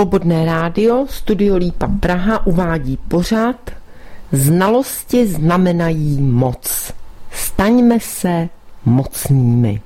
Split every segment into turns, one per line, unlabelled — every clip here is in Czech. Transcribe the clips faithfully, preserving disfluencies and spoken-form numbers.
Svobodné rádio, Studio Lípa Praha uvádí pořad Znalosti znamenají moc. Staňme se mocnými.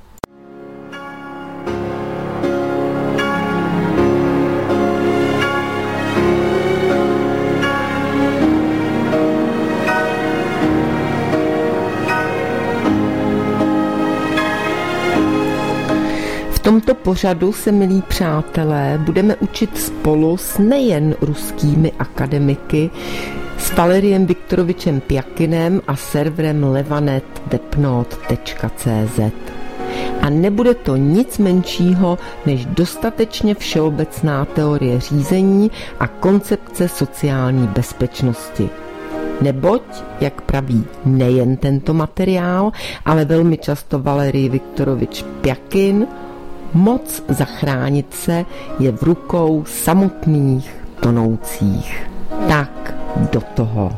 V tomto pořadu se, milí přátelé, budeme učit spolu s nejen ruskými akademiky, s Valeriem Viktorovičem Pjakinem a serverem levanet webnote tečka cé zet. A nebude to nic menšího než dostatečně všeobecná teorie řízení a koncepce sociální bezpečnosti. Neboť, jak praví nejen tento materiál, ale velmi často Valerij Viktorovič Pjakin, moc zachránit se je v rukou samotných tonoucích. Tak do toho.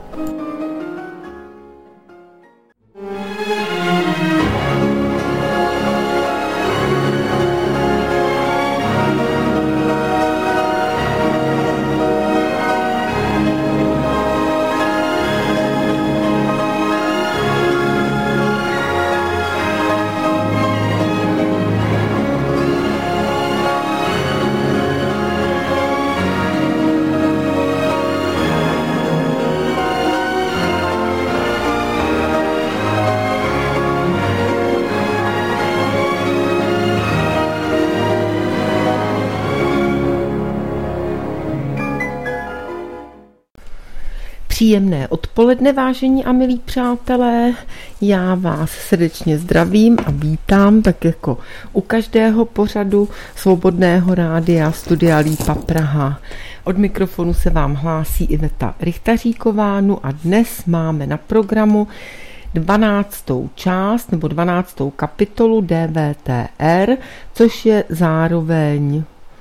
Příjemné odpoledne, vážení a milí přátelé, já vás srdečně zdravím a vítám, tak jako u každého pořadu Svobodného rádia Studia Lípa Praha. Od mikrofonu se vám hlásí Iveta Richtaříková, no a dnes máme na programu dvanáctou část nebo dvanáctou kapitolu D V T R, což je zároveň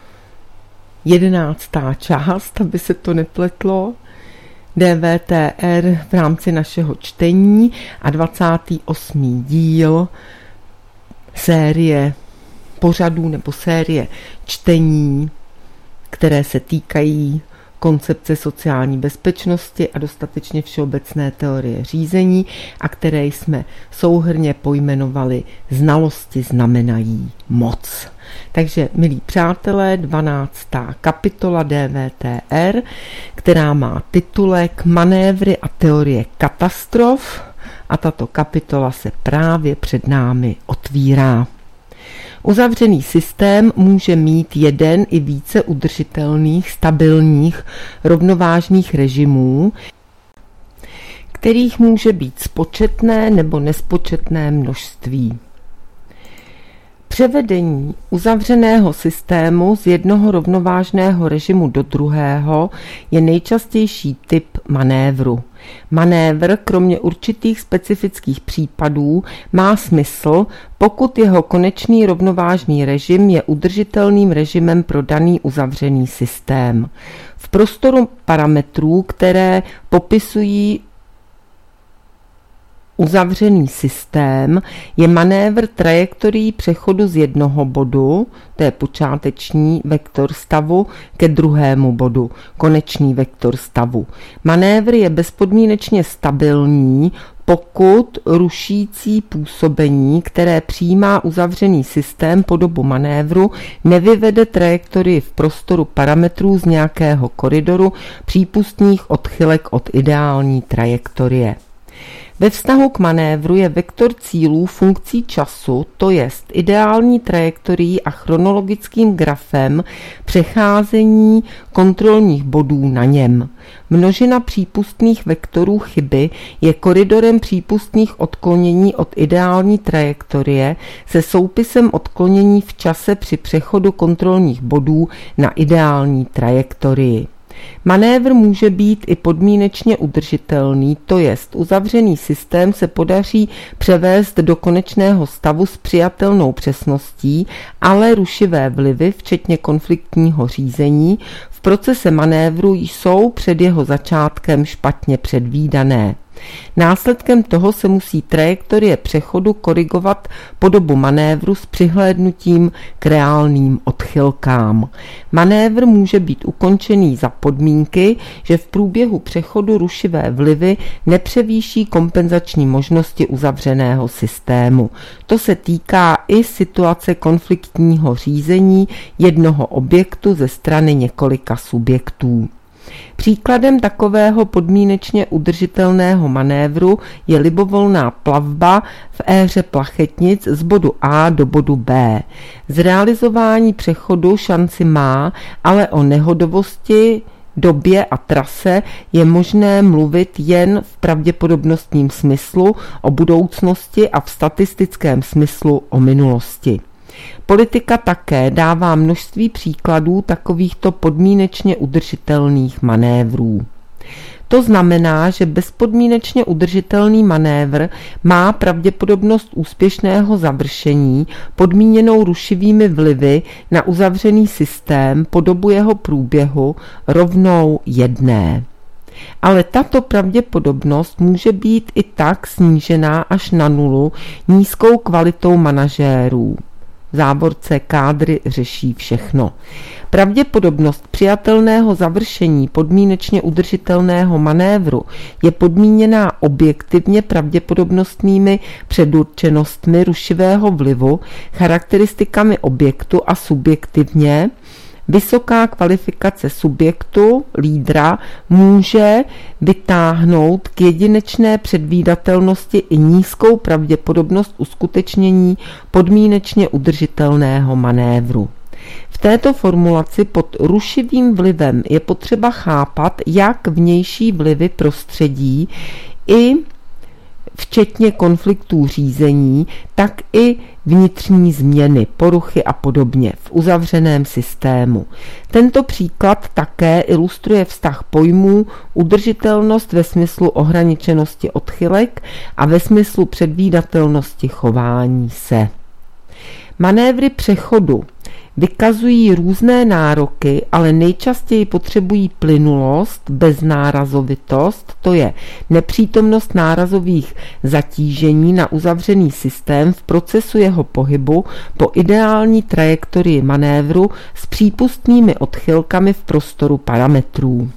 jedenáctá část, aby se to nepletlo, D V T R v rámci našeho čtení a dvacátý osmý díl série pořadů nebo série čtení, které se týkají koncepce sociální bezpečnosti a dostatečně všeobecné teorie řízení a které jsme souhrnně pojmenovali Znalosti znamenají moc. Takže, milí přátelé, dvanáctá kapitola D V T R, která má titulek Manévry a teorie katastrof, a tato kapitola se právě před námi otvírá. Uzavřený systém může mít jeden i více udržitelných, stabilních, rovnovážných režimů, kterých může být spočetné nebo nespočetné množství. Převedení uzavřeného systému z jednoho rovnovážného režimu do druhého je nejčastější typ manévru. Manévr, kromě určitých specifických případů, má smysl, pokud jeho konečný rovnovážný režim je udržitelným režimem pro daný uzavřený systém. V prostoru parametrů, které popisují uzavřený systém, je manévr trajektorií přechodu z jednoho bodu, to je počáteční vektor stavu, ke druhému bodu, konečný vektor stavu. Manévr je bezpodmínečně stabilní, pokud rušící působení, které přijímá uzavřený systém po dobu manévru, nevyvede trajektorii v prostoru parametrů z nějakého koridoru přípustných odchylek od ideální trajektorie. Ve vztahu k manévru je vektor cílů funkcí času, to jest ideální trajektorií a chronologickým grafem přecházení kontrolních bodů na něm. Množina přípustných vektorů chyby je koridorem přípustných odklonění od ideální trajektorie se soupisem odklonění v čase při přechodu kontrolních bodů na ideální trajektorii. Manévr může být i podmínečně udržitelný, to jest uzavřený systém se podaří převést do konečného stavu s přijatelnou přesností, ale rušivé vlivy, včetně konfliktního řízení, v procese manévru jsou před jeho začátkem špatně předvídané. Následkem toho se musí trajektorie přechodu korigovat po dobu manévru s přihlédnutím k reálným odchylkám. Manévr může být ukončený za podmínky, že v průběhu přechodu rušivé vlivy nepřevýší kompenzační možnosti uzavřeného systému. To se týká i situace konfliktního řízení jednoho objektu ze strany několika subjektů. Příkladem takového podmínečně udržitelného manévru je libovolná plavba v éře plachetnic z bodu A do bodu B. Zrealizování přechodu šanci má, ale o nehodovosti, době a trase je možné mluvit jen v pravděpodobnostním smyslu o budoucnosti a v statistickém smyslu o minulosti. Politika také dává množství příkladů takovýchto podmínečně udržitelných manévrů. To znamená, že bezpodmínečně udržitelný manévr má pravděpodobnost úspěšného završení podmíněnou rušivými vlivy na uzavřený systém po dobu jeho průběhu rovnou jedné. Ale tato pravděpodobnost může být i tak snížená až na nulu nízkou kvalitou manažérů. V závorce kádry řeší všechno. Pravděpodobnost přijatelného završení podmínečně udržitelného manévru je podmíněná objektivně pravděpodobnostnými předurčenostmi rušivého vlivu, charakteristikami objektu a subjektivně vysoká kvalifikace subjektu, lídra, může vytáhnout k jedinečné předvídatelnosti i nízkou pravděpodobnost uskutečnění podmínečně udržitelného manévru. V této formulaci pod rušivým vlivem je potřeba chápat jak vnější vlivy prostředí i včetně konfliktů řízení, tak i vnitřní změny, poruchy a podobně v uzavřeném systému. Tento příklad také ilustruje vztah pojmů udržitelnost ve smyslu ohraničenosti odchylek a ve smyslu předvídatelnosti chování se. Manévry přechodu vykazují různé nároky, ale nejčastěji potřebují plynulost, beznárazovitost, to je nepřítomnost nárazových zatížení na uzavřený systém v procesu jeho pohybu po ideální trajektorii manévru s přípustnými odchylkami v prostoru parametrů.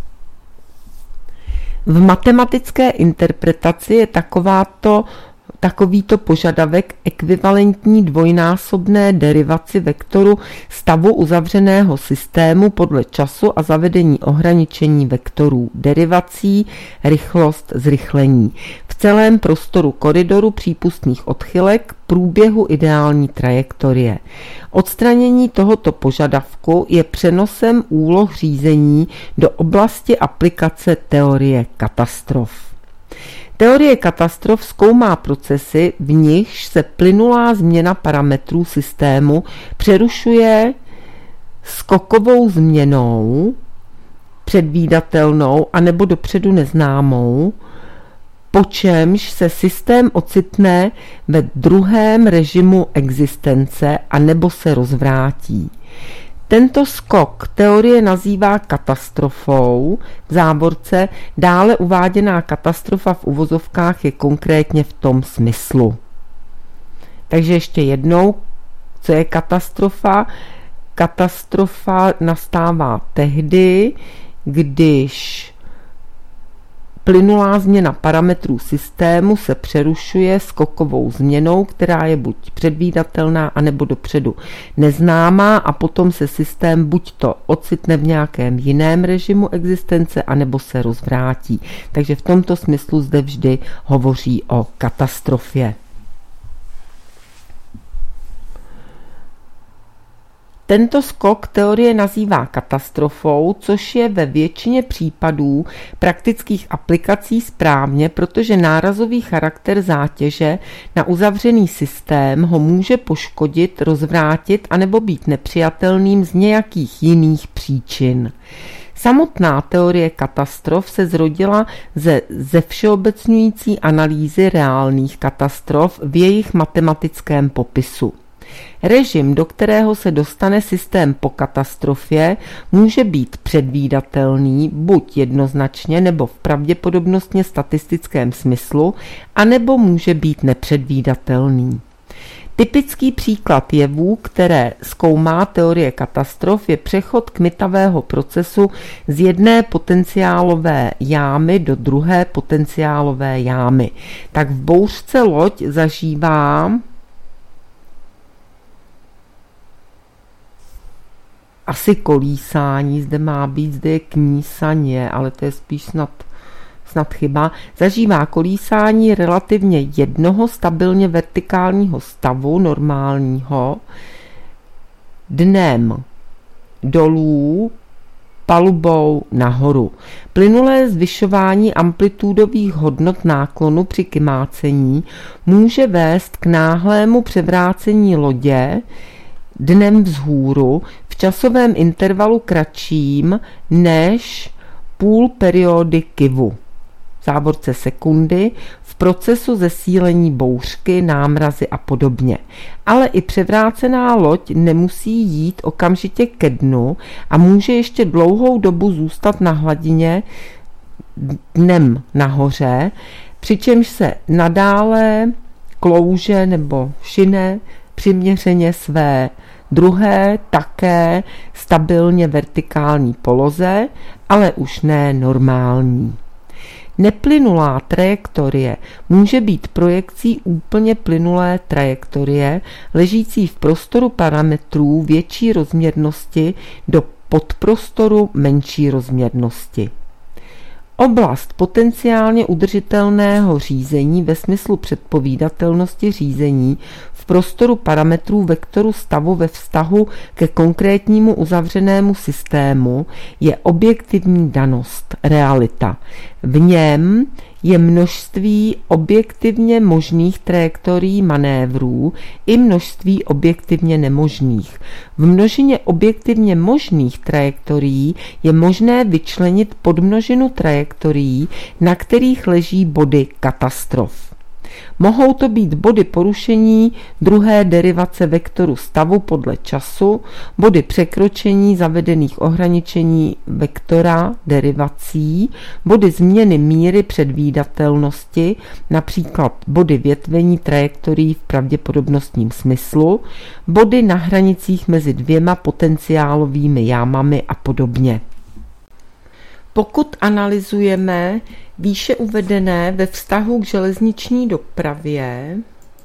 V matematické interpretaci je takováto Takovýto požadavek ekvivalentní dvojnásobné derivaci vektoru stavu uzavřeného systému podle času a zavedení ohraničení vektorů derivací, rychlost, zrychlení v celém prostoru koridoru přípustných odchylek průběhu ideální trajektorie. Odstranění tohoto požadavku je přenosem úloh řízení do oblasti aplikace teorie katastrof. Teorie katastrof zkoumá procesy, v nichž se plynulá změna parametrů systému přerušuje skokovou změnou, předvídatelnou anebo dopředu neznámou, po čemž se systém ocitne ve druhém režimu existence anebo se rozvrátí. Tento skok teorie nazývá katastrofou, v závorce dále uváděná katastrofa v uvozovkách je konkrétně v tom smyslu. Takže ještě jednou, co je katastrofa? Katastrofa nastává tehdy, když plynulá změna parametrů systému se přerušuje skokovou změnou, která je buď předvídatelná, anebo dopředu neznámá a potom se systém buď to ocitne v nějakém jiném režimu existence, anebo se rozvrátí. Takže v tomto smyslu zde vždy hovoří o katastrofě. Tento skok teorie nazývá katastrofou, což je ve většině případů praktických aplikací správně, protože nárazový charakter zátěže na uzavřený systém ho může poškodit, rozvrátit anebo být nepřijatelným z nějakých jiných příčin. Samotná teorie katastrof se zrodila ze zevšeobecňující analýzy reálných katastrof v jejich matematickém popisu. Režim, do kterého se dostane systém po katastrofě, může být předvídatelný buď jednoznačně nebo v pravděpodobnostně statistickém smyslu, anebo může být nepředvídatelný. Typický příklad jevů, které zkoumá teorie katastrof, je přechod kmitavého procesu z jedné potenciálové jámy do druhé potenciálové jámy. Tak v bouřce loď zažívá asi kolísání, zde má být, zde je knísaně, ale to je spíš snad snad chyba, zažívá kolísání relativně jednoho stabilně vertikálního stavu, normálního, dnem dolů, palubou nahoru. Plynulé zvyšování amplitudových hodnot náklonu při kymácení může vést k náhlému převrácení lodě dnem vzhůru v časovém intervalu kratším než půl periody kyvu. Závorce sekundy, v procesu zesílení bouřky, námrazy a podobně. Ale i převrácená loď nemusí jít okamžitě ke dnu a může ještě dlouhou dobu zůstat na hladině dnem nahoře, přičemž se nadále klouže nebo šine přiměřeně své druhé také stabilně vertikální poloze, ale už ne normální. Neplynulá trajektorie může být projekcí úplně plynulé trajektorie, ležící v prostoru parametrů větší rozměrnosti do podprostoru menší rozměrnosti. Oblast potenciálně udržitelného řízení ve smyslu předpovídatelnosti řízení v prostoru parametrů vektoru stavu ve vztahu ke konkrétnímu uzavřenému systému je objektivní danost, realita. V něm je množství objektivně možných trajektorií manévrů i množství objektivně nemožných. V množině objektivně možných trajektorií je možné vyčlenit podmnožinu trajektorií, na kterých leží body katastrof. Mohou to být body porušení druhé derivace vektoru stavu podle času, body překročení zavedených ohraničení vektora derivací, body změny míry předvídatelnosti, například body větvení trajektorií v pravděpodobnostním smyslu, body na hranicích mezi dvěma potenciálovými jámami a podobně. Pokud analyzujeme výše uvedené ve vztahu k železniční dopravě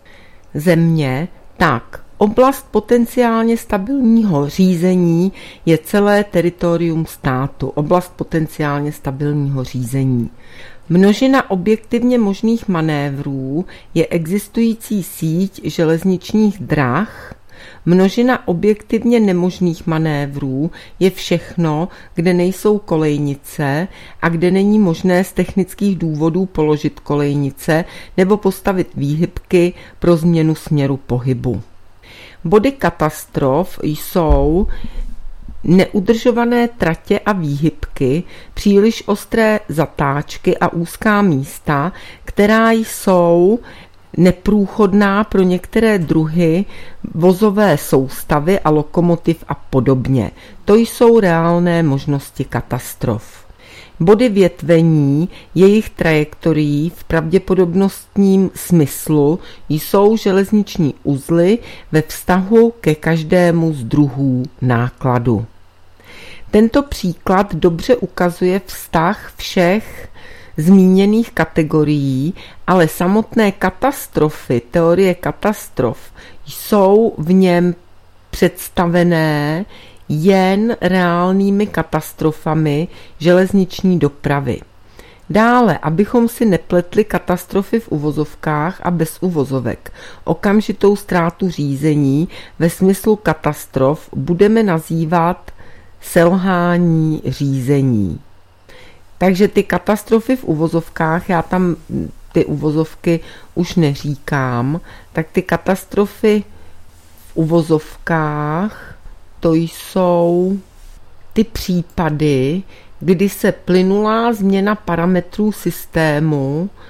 země, tak oblast potenciálně stabilního řízení je celé teritorium státu, oblast potenciálně stabilního řízení. Množina objektivně možných manévrů je existující síť železničních drah. Množina objektivně nemožných manévrů je všechno, kde nejsou kolejnice a kde není možné z technických důvodů položit kolejnice nebo postavit výhybky pro změnu směru pohybu. Body katastrof jsou neudržované tratě a výhybky, příliš ostré zatáčky a úzká místa, která jsou neprůchodná pro některé druhy vozové soustavy a lokomotiv a podobně. To jsou reálné možnosti katastrof. Body větvení jejich trajektorií v pravděpodobnostním smyslu jsou železniční uzly ve vztahu ke každému z druhů nákladu. Tento příklad dobře ukazuje vztah všech zmíněných kategorií, ale samotné katastrofy, teorie katastrof, jsou v něm představené jen reálnými katastrofami železniční dopravy. Dále, abychom si nepletli katastrofy v uvozovkách a bez uvozovek, okamžitou ztrátu řízení ve smyslu katastrof budeme nazývat selhání řízení. Takže ty katastrofy v uvozovkách, já tam ty uvozovky už neříkám, tak ty katastrofy v uvozovkách, to jsou ty případy, kdy se plynulá změna parametrů systému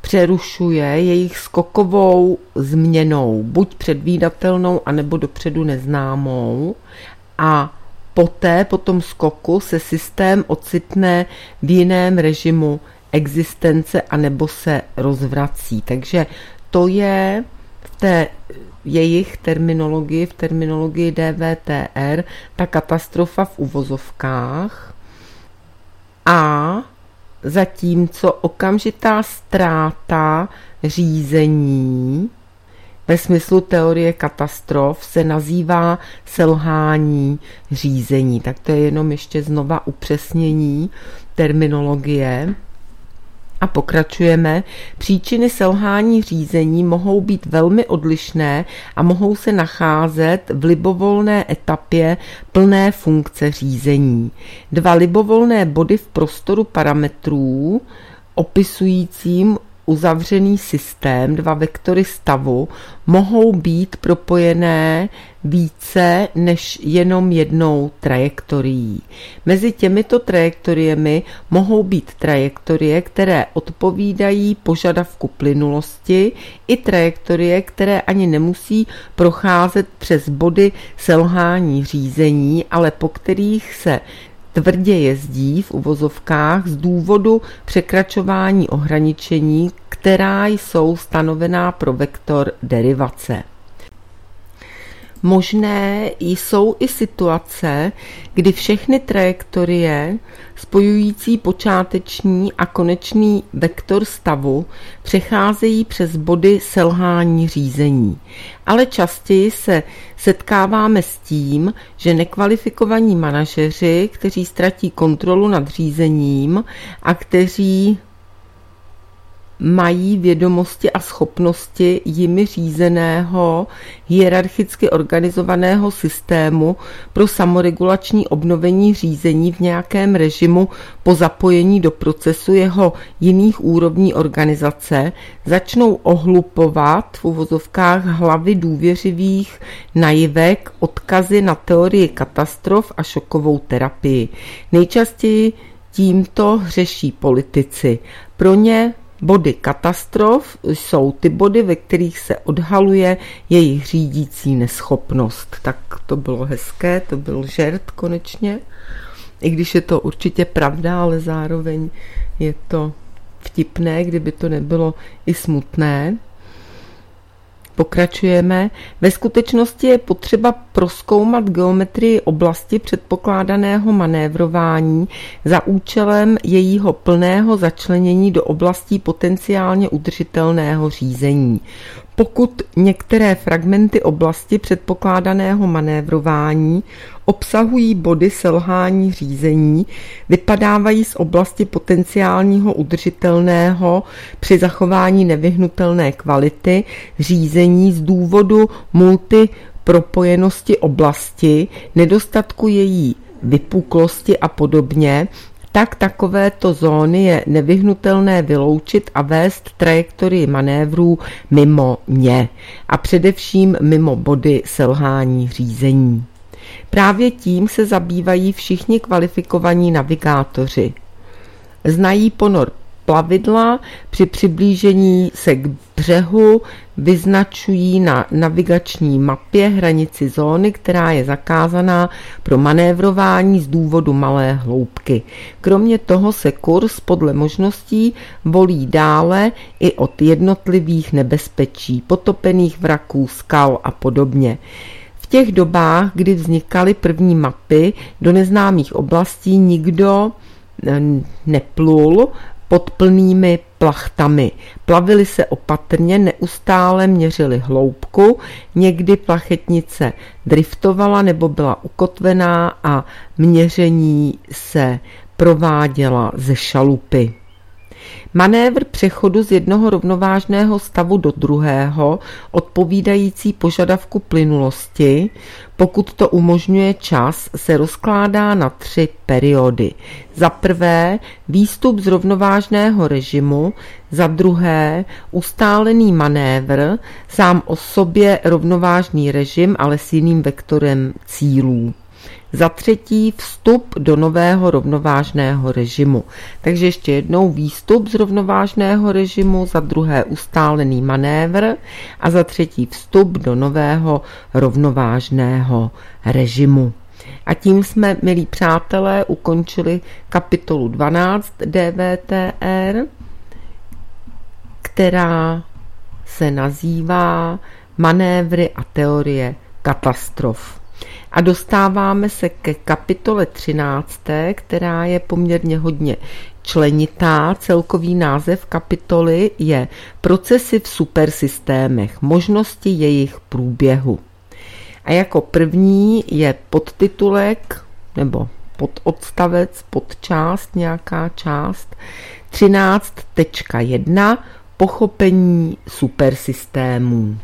přerušuje jejich skokovou změnou, buď předvídatelnou, anebo dopředu neznámou, a poté po tom skoku se systém ocitne v jiném režimu existence anebo se rozvrací. Takže to je v té jejich terminologii, v terminologii D V T R, ta katastrofa v uvozovkách. A zatímco okamžitá ztráta řízení ve smyslu teorie katastrof se nazývá selhání řízení. Tak to je jenom ještě znova upřesnění terminologie. A pokračujeme. Příčiny selhání řízení mohou být velmi odlišné a mohou se nacházet v libovolné etapě plné funkce řízení. Dva libovolné body v prostoru parametrů opisujícím uzavřený systém, dva vektory stavu, mohou být propojené více než jenom jednou trajektorií. Mezi těmito trajektoriemi mohou být trajektorie, které odpovídají požadavku plynulosti, i trajektorie, které ani nemusí procházet přes body selhání řízení, ale po kterých se tvrdě jezdí v uvozovkách z důvodu překračování ohraničení, která jsou stanovená pro vektor derivace. Možné jsou i situace, kdy všechny trajektorie spojující počáteční a konečný vektor stavu přecházejí přes body selhání řízení. Ale častěji se setkáváme s tím, že nekvalifikovaní manažeři, kteří ztratí kontrolu nad řízením a kteří mají vědomosti a schopnosti jimi řízeného, hierarchicky organizovaného systému pro samoregulační obnovení řízení v nějakém režimu po zapojení do procesu jeho jiných úrovní organizace, začnou ohlupovat v uvozovkách hlavy důvěřivých naivek odkazy na teorii katastrof a šokovou terapii. Nejčastěji tímto hřeší politici. Pro ně body katastrof jsou ty body, ve kterých se odhaluje jejich řídící neschopnost. Tak to bylo hezké, to byl žert konečně. I když je to určitě pravda, ale zároveň je to vtipné, kdyby to nebylo i smutné. Pokračujeme. Ve skutečnosti je potřeba prozkoumat geometrii oblasti předpokládaného manévrování za účelem jejího plného začlenění do oblastí potenciálně udržitelného řízení. Pokud některé fragmenty oblasti předpokládaného manévrování obsahují body selhání řízení, vypadávají z oblasti potenciálního udržitelného při zachování nevyhnutelné kvality řízení z důvodu multipropojenosti oblasti, nedostatku její vypuklosti a podobně, tak takovéto zóny je nevyhnutelné vyloučit a vést trajektorii manévrů mimo ně a především mimo body selhání řízení. Právě tím se zabývají všichni kvalifikovaní navigátoři. Znají ponor plavidla, při přiblížení se k břehu vyznačují na navigační mapě hranici zóny, která je zakázaná pro manévrování z důvodu malé hloubky. Kromě toho se kurz podle možností volí dále i od jednotlivých nebezpečí, potopených vraků, skal a podobně. V těch dobách, kdy vznikaly první mapy do neznámých oblastí, nikdo neplul pod plnými plachtami. Plavili se opatrně, neustále měřili hloubku, někdy plachetnice driftovala nebo byla ukotvená a měření se prováděla ze šalupy. Manévr přechodu z jednoho rovnovážného stavu do druhého, odpovídající požadavku plynulosti, pokud to umožňuje čas, se rozkládá na tři periody. Za prvé výstup z rovnovážného režimu, za druhé ustálený manévr, sám o sobě rovnovážný režim, ale s jiným vektorem cílů. za třetí vstup do nového rovnovážného režimu. Takže ještě jednou výstup z rovnovážného režimu, za druhé ustálený manévr a za třetí vstup do nového rovnovážného režimu. A tím jsme, milí přátelé, ukončili kapitolu dvanáct D V T R, která se nazývá Manévry a teorie katastrof. A dostáváme se ke kapitole třinácté, která je poměrně hodně členitá. Celkový název kapitoly je Procesy v supersystémech, možnosti jejich průběhu. A jako první je podtitulek nebo pododstavec, podčást, nějaká část třináct tečka jedna Pochopení supersystémů.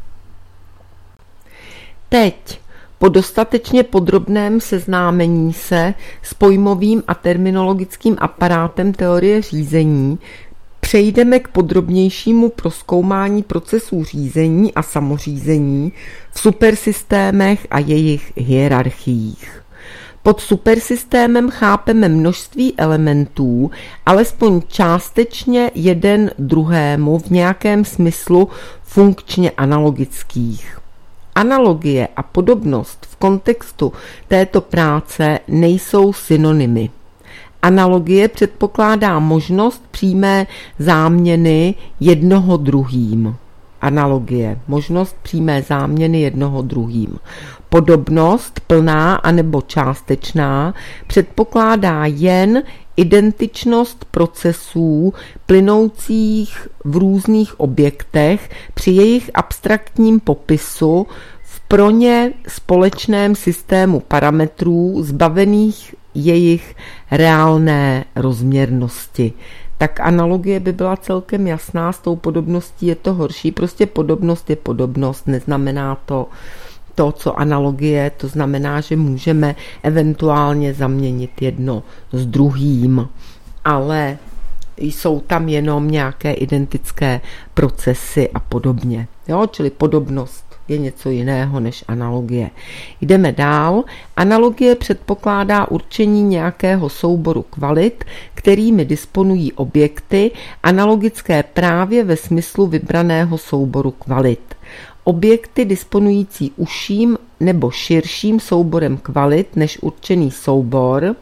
Teď po dostatečně podrobném seznámení se s pojmovým a terminologickým aparátem teorie řízení přejdeme k podrobnějšímu prozkoumání procesů řízení a samořízení v supersystémech a jejich hierarchiích. Pod supersystémem chápeme množství elementů, alespoň částečně jeden druhému v nějakém smyslu funkčně analogických. Analogie a podobnost v kontextu této práce nejsou synonymy. Analogie předpokládá možnost přímé záměny jednoho druhým. Analogie, možnost přímé záměny jednoho druhým. Podobnost, plná anebo částečná, předpokládá jen identičnost procesů plynoucích v různých objektech při jejich abstraktním popisu v pro ně společném systému parametrů zbavených jejich reálné rozměrnosti. Tak analogie by byla celkem jasná, s tou podobností je to horší. Prostě podobnost je podobnost, neznamená to to, co analogie, to znamená, že můžeme eventuálně zaměnit jedno s druhým, ale jsou tam jenom nějaké identické procesy a podobně. Jo? Čili podobnost je něco jiného než analogie. Jdeme dál. Analogie předpokládá určení nějakého souboru kvalit, kterými disponují objekty, analogické právě ve smyslu vybraného souboru kvalit. Objekty disponující užším nebo širším souborem kvalit než určený soubor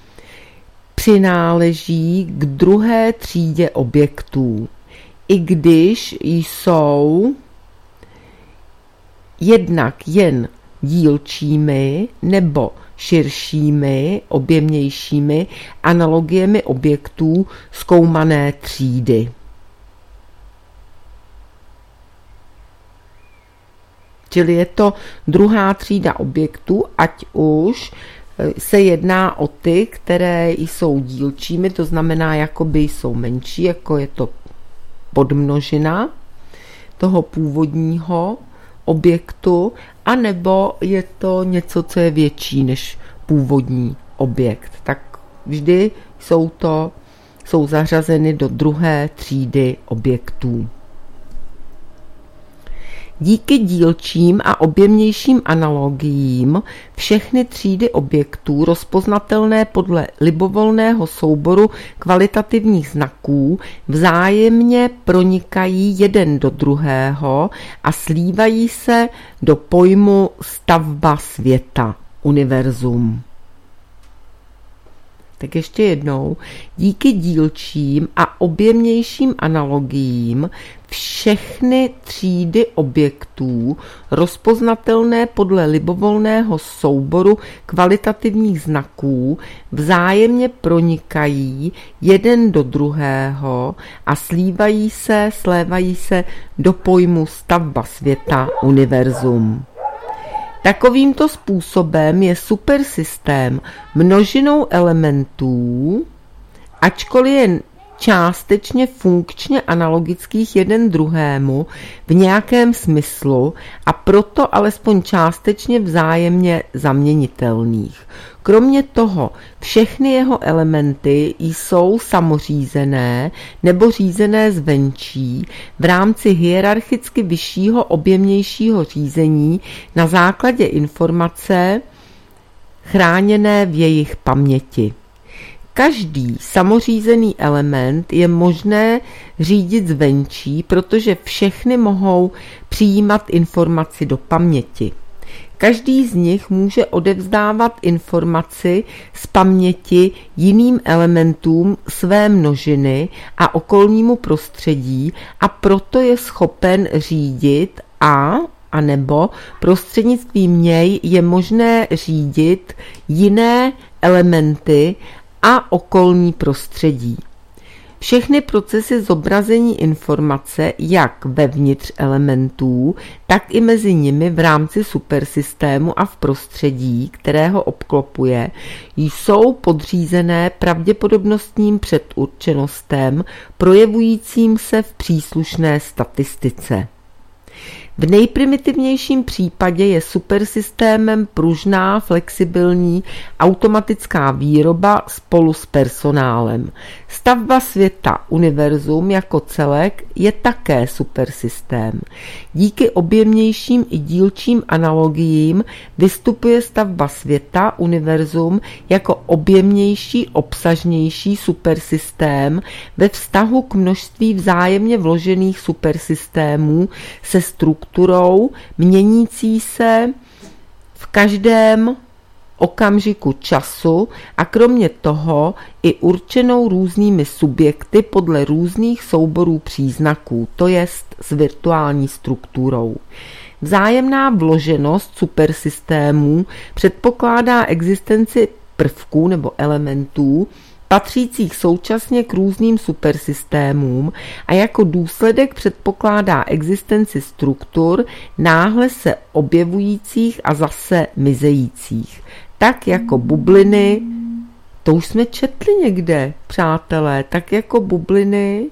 přináleží k druhé třídě objektů, i když jsou jednak jen dílčími nebo širšími, objemnějšími analogiemi objektů zkoumané třídy. Čili je to druhá třída objektů, ať už se jedná o ty, které jsou dílčími, to znamená, jakoby jsou menší, jako je to podmnožina toho původního objektu, anebo je to něco, co je větší než původní objekt. Tak vždy jsou to, jsou zařazeny do druhé třídy objektů. Díky dílčím a objemnějším analogiím všechny třídy objektů rozpoznatelné podle libovolného souboru kvalitativních znaků vzájemně pronikají jeden do druhého a slívají se do pojmu stavba světa, univerzum. Tak ještě jednou, díky dílčím a objemnějším analogiím všechny třídy objektů rozpoznatelné podle libovolného souboru kvalitativních znaků vzájemně pronikají jeden do druhého a slívají se, slévají se do pojmu stavba světa, univerzum. Takovýmto způsobem je supersystém množinou elementů, ačkoliv je částečně funkčně analogických jeden druhému v nějakém smyslu a proto alespoň částečně vzájemně zaměnitelných. Kromě toho, všechny jeho elementy jsou samořízené nebo řízené zvenčí v rámci hierarchicky vyššího objemnějšího řízení na základě informace chráněné v jejich paměti. Každý samořízený element je možné řídit zvenčí, protože všechny mohou přijímat informaci do paměti. Každý z nich může odevzdávat informaci z paměti jiným elementům své množiny a okolnímu prostředí a proto je schopen řídit a a nebo prostřednictvím něj je možné řídit jiné elementy a okolní prostředí. Všechny procesy zobrazení informace jak vevnitř elementů, tak i mezi nimi v rámci supersystému a v prostředí, které ho obklopuje, jsou podřízené pravděpodobnostním předurčenostem projevujícím se v příslušné statistice. V nejprimitivnějším případě je supersystémem pružná, flexibilní, automatická výroba spolu s personálem. Stavba světa, univerzum jako celek, je také supersystém. Díky objemnějším i dílčím analogiím vystupuje stavba světa, univerzum jako objemnější, obsažnější supersystém ve vztahu k množství vzájemně vložených supersystémů se strukturou měnící se v každém okamžiku času a kromě toho i určenou různými subjekty podle různých souborů příznaků, to jest s virtuální strukturou. Vzájemná vloženost supersystémů předpokládá existenci prvků nebo elementů, patřících současně k různým supersystémům a jako důsledek předpokládá existenci struktur náhle se objevujících a zase mizejících. Tak jako bubliny, to už jsme četli někde, přátelé, tak jako bubliny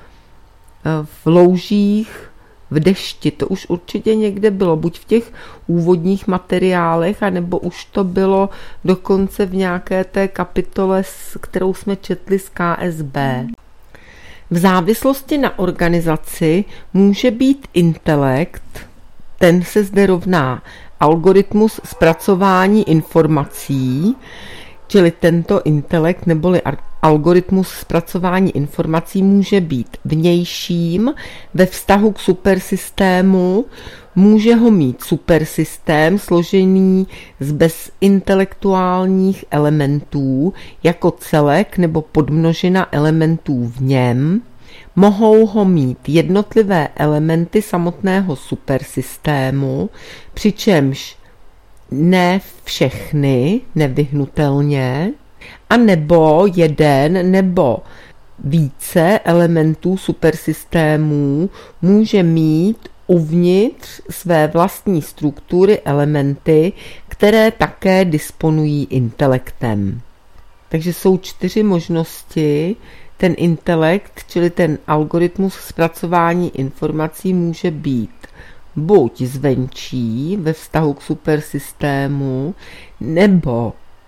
v loužích, v dešti, to už určitě někde bylo, buď v těch úvodních materiálech, anebo už to bylo dokonce v nějaké té kapitole, kterou jsme četli z K S B. V závislosti na organizaci může být intelekt, ten se zde rovná algoritmus zpracování informací, čili tento intelekt neboli algoritmus zpracování informací může být vnějším ve vztahu k supersystému, může ho mít supersystém složený z bezintelektuálních elementů jako celek nebo podmnožina elementů v něm, mohou ho mít jednotlivé elementy samotného supersystému, přičemž ne všechny, nevyhnutelně, a nebo jeden nebo více elementů supersystémů může mít uvnitř své vlastní struktury elementy, které také disponují intelektem. Takže jsou čtyři možnosti. Ten intelekt, čili ten algoritmus zpracování informací, může být buď zvenčí ve vztahu k supersystému, nebo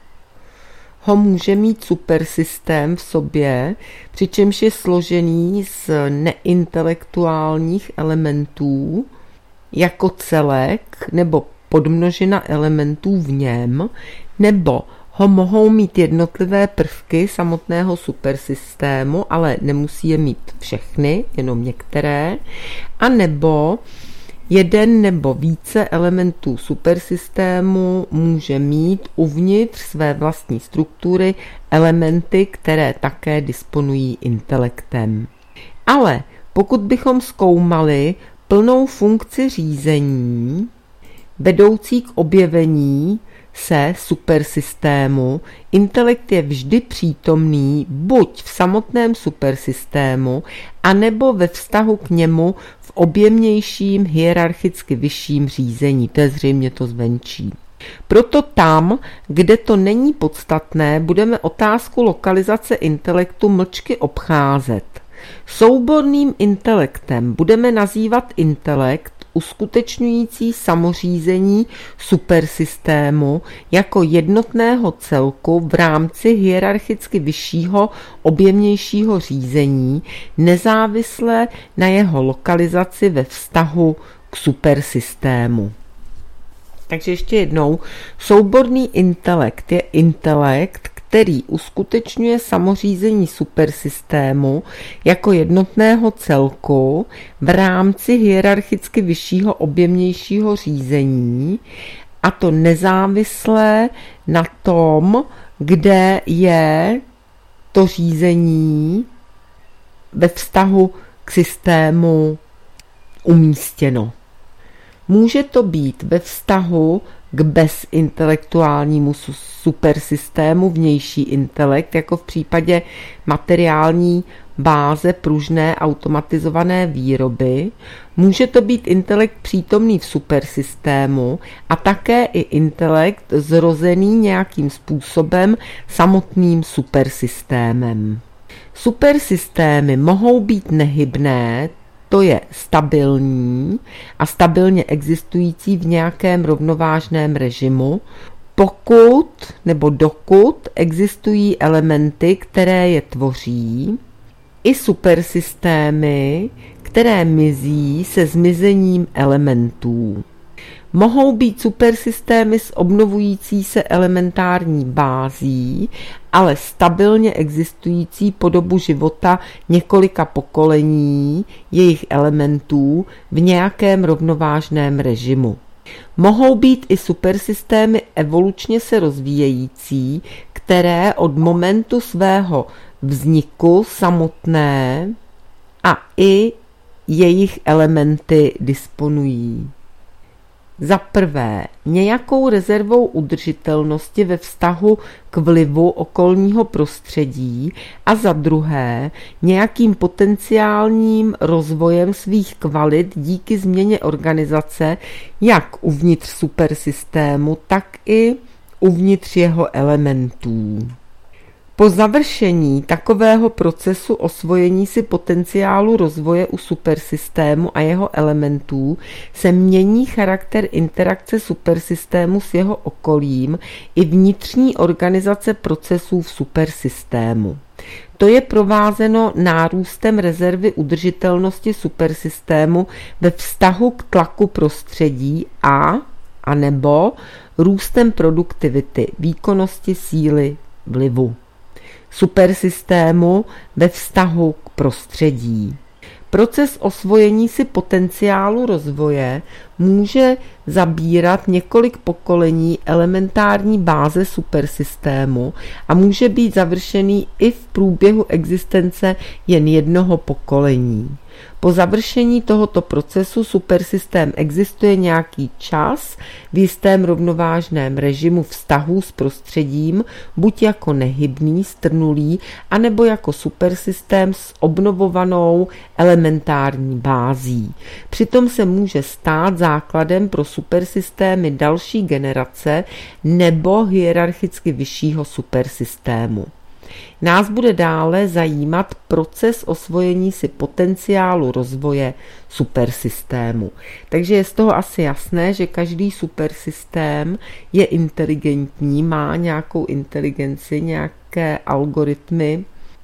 ho může mít supersystém v sobě, přičemž je složený z neintelektuálních elementů jako celek nebo podmnožina elementů v něm, nebo ho mohou mít jednotlivé prvky samotného supersystému, ale nemusí je mít všechny, jenom některé, a nebo jeden nebo více elementů supersystému může mít uvnitř své vlastní struktury elementy, které také disponují intelektem. Ale pokud bychom zkoumali plnou funkci řízení, vedoucí k objevení se supersystému, intelekt je vždy přítomný buď v samotném supersystému, anebo ve vztahu k němu v objemnějším, hierarchicky vyšším řízení. To je zřejmě to zvenčí. Proto tam, kde to není podstatné, budeme otázku lokalizace intelektu mlčky obcházet. Souborným intelektem budeme nazývat intelekt uskutečňující samořízení supersystému jako jednotného celku v rámci hierarchicky vyššího objemnějšího řízení, nezávisle na jeho lokalizaci ve vztahu k supersystému. Takže ještě jednou, souborný intelekt je intelekt, který uskutečňuje samořízení supersystému jako jednotného celku v rámci hierarchicky vyššího objemnějšího řízení, a to nezávisle na tom, kde je to řízení ve vztahu k systému umístěno. Může to být ve vztahu k bezintelektuálnímu supersystému vnější intelekt, jako v případě materiální báze pružné automatizované výroby. Může to být intelekt přítomný v supersystému a také i intelekt zrozený nějakým způsobem samotným supersystémem. Supersystémy mohou být nehybné, to je stabilní a stabilně existující v nějakém rovnovážném režimu, pokud nebo dokud existují elementy, které je tvoří, i supersystémy, které mizí se zmizením elementů. Mohou být supersystémy s obnovující se elementární bází, ale stabilně existující po dobu života několika pokolení jejich elementů v nějakém rovnovážném režimu. Mohou být i supersystémy evolučně se rozvíjející, které od momentu svého vzniku samotné a i jejich elementy disponují. Za prvé, nějakou rezervou udržitelnosti ve vztahu k vlivu okolního prostředí a za druhé, nějakým potenciálním rozvojem svých kvalit díky změně organizace jak uvnitř supersystému, tak i uvnitř jeho elementů. Po završení takového procesu osvojení si potenciálu rozvoje u supersystému a jeho elementů se mění charakter interakce supersystému s jeho okolím i vnitřní organizace procesů v supersystému. To je provázeno nárůstem rezervy udržitelnosti supersystému ve vztahu k tlaku prostředí a, anebo růstem produktivity, výkonnosti, síly, vlivu supersystému ve vztahu k prostředí. Proces osvojení si potenciálu rozvoje může zabírat několik pokolení elementární báze supersystému a může být završený i v průběhu existence jen jednoho pokolení. Po završení tohoto procesu supersystém existuje nějaký čas v jistém rovnovážném režimu vztahů s prostředím, buď jako nehybný, strnulý, anebo jako supersystém s obnovovanou elementární bází. Přitom se může stát základem pro supersystémy další generace nebo hierarchicky vyššího supersystému. Nás bude dále zajímat proces osvojení si potenciálu rozvoje supersystému. Takže je z toho asi jasné, že každý supersystém je inteligentní, má nějakou inteligenci, nějaké algoritmy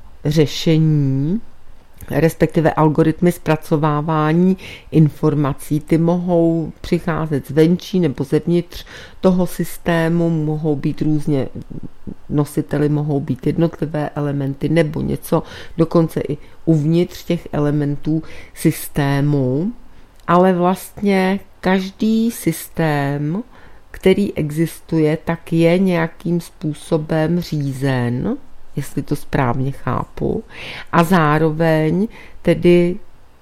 řešení, respektive algoritmy zpracovávání informací. Ty mohou přicházet zvenčí nebo zevnitř toho systému, mohou být různě nositeli, mohou být jednotlivé elementy nebo něco dokonce i uvnitř těch elementů systému, ale vlastně každý systém, který existuje, tak je nějakým způsobem řízen, jestli to správně chápu, a zároveň tedy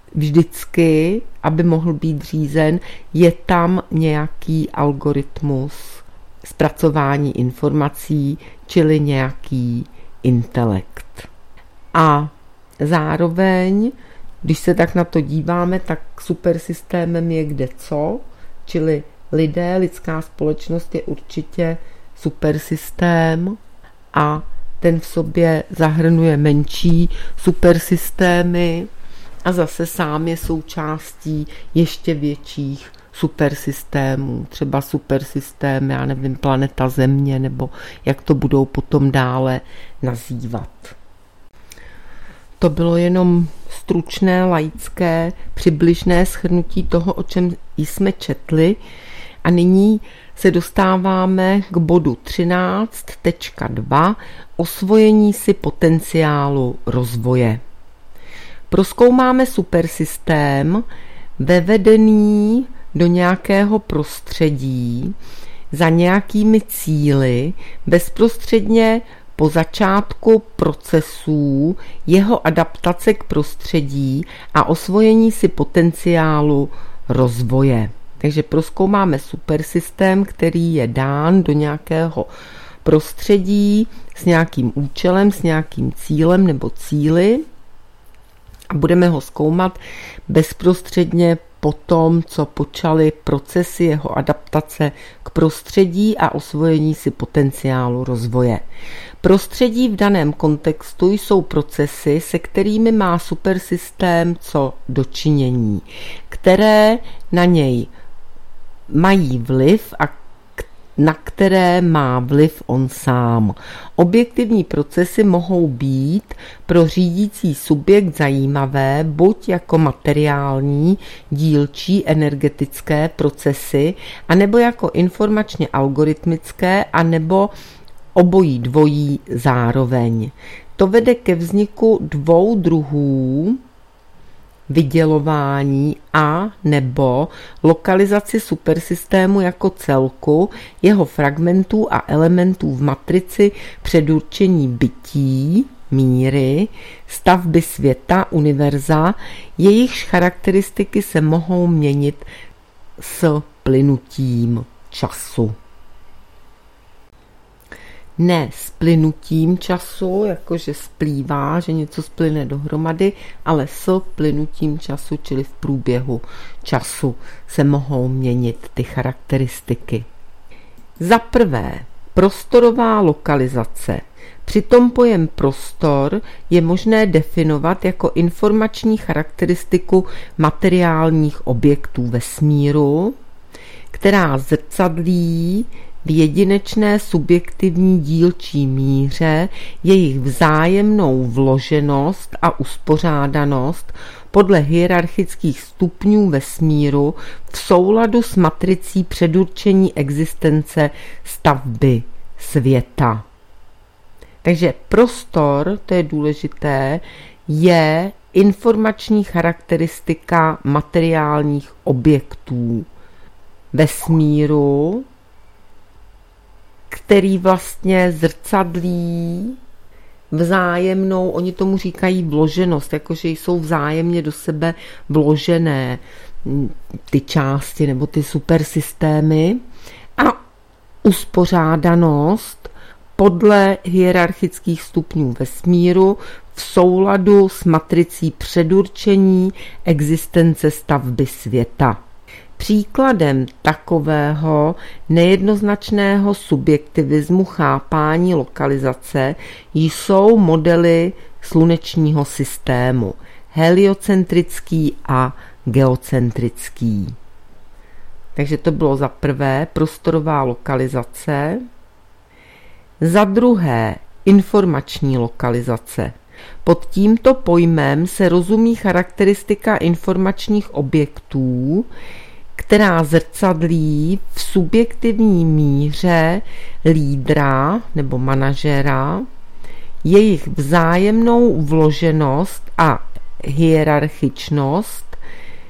vždycky, aby mohl být řízen, je tam nějaký algoritmus zpracování informací, čili nějaký intelekt. A zároveň, když se tak na to díváme, tak supersystémem je kdeco, čili lidé, lidská společnost je určitě supersystém a ten v sobě zahrnuje menší supersystémy a zase sám je součástí ještě větších supersystémů, třeba supersystém, já nevím, planeta Země, nebo jak to budou potom dále nazývat. To bylo jenom stručné, laické, přibližné shrnutí toho, o čem jsme četli, A nyní se dostáváme k bodu třináct tečka dva osvojení si potenciálu rozvoje. Prozkoumáme supersystém vevedený do nějakého prostředí za nějakými cíli bezprostředně po začátku procesů jeho adaptace k prostředí a osvojení si potenciálu rozvoje. Takže prozkoumáme supersystém, který je dán do nějakého prostředí s nějakým účelem, s nějakým cílem nebo cíli a budeme ho zkoumat bezprostředně po tom, co počaly procesy jeho adaptace k prostředí a osvojení si potenciálu rozvoje. Prostředí v daném kontextu jsou procesy, se kterými má supersystém co dočinění, které na něj mají vliv a na které má vliv on sám. Objektivní procesy mohou být pro řídící subjekt zajímavé buď jako materiální, dílčí, energetické procesy, anebo jako informačně algoritmické, anebo obojí dvojí zároveň. To vede ke vzniku dvou druhů vydělování a nebo lokalizaci supersystému jako celku, jeho fragmentů a elementů v matrici předurčení bytí, míry, stavby světa, univerza, jejichž charakteristiky se mohou měnit s plynutím času. Ne s plynutím času, jakože splývá, že něco splyne dohromady, ale s plynutím času, čili v průběhu času se mohou měnit ty charakteristiky. Za prvé, prostorová lokalizace. Přitom pojem prostor je možné definovat jako informační charakteristiku materiálních objektů vesmíru, která zrcadlí v jedinečné subjektivní dílčí míře jejich vzájemnou vloženost a uspořádanost podle hierarchických stupňů vesmíru v souladu s matricí předurčení existence stavby světa. Takže prostor, to je důležité, je informační charakteristika materiálních objektů vesmíru, který vlastně zrcadlí vzájemnou, oni tomu říkají vloženost, jakože jsou vzájemně do sebe vložené ty části nebo ty supersystémy a uspořádanost podle hierarchických stupňů vesmíru v souladu s matricí předurčení existence stavby světa. Příkladem takového nejednoznačného subjektivismu chápání lokalizace jsou modely slunečního systému, heliocentrický a geocentrický. Takže to bylo za prvé prostorová lokalizace, za druhé informační lokalizace. Pod tímto pojmem se rozumí charakteristika informačních objektů, která zrcadlí v subjektivní míře lídra nebo manažera, jejich vzájemnou vloženost a hierarchičnost,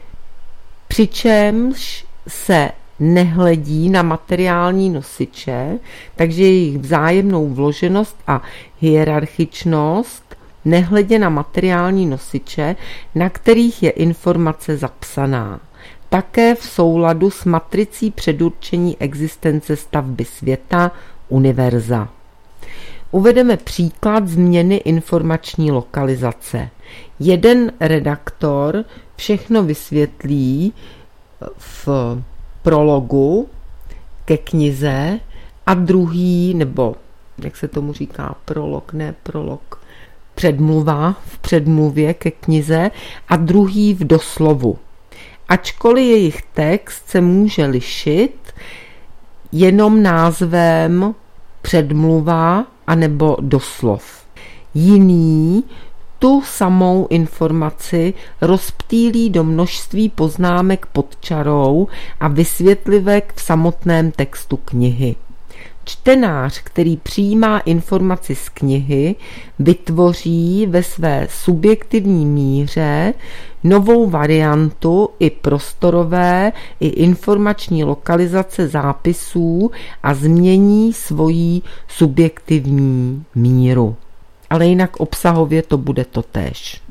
přičemž se nehledí na materiální nosiče, takže jejich vzájemnou vloženost a hierarchičnost nehledě na materiální nosiče, na kterých je informace zapsaná. Také v souladu s matricí předurčení existence stavby světa, univerza. Uvedeme příklad změny informační lokalizace. Jeden redaktor všechno vysvětlí v prologu ke knize a druhý, nebo jak se tomu říká, prolog, ne prolog, předmluva v předmluvě ke knize a druhý v doslovu. Ačkoliv jejich text se může lišit jenom názvem předmluva anebo doslov. Jiný tu samou informaci rozptýlí do množství poznámek pod čarou a vysvětlivek v samotném textu knihy. Čtenář, který přijímá informaci z knihy, vytvoří ve své subjektivní míře novou variantu i prostorové, i informační lokalizace zápisů a změní svoji subjektivní míru. Ale jinak obsahově to bude totéž.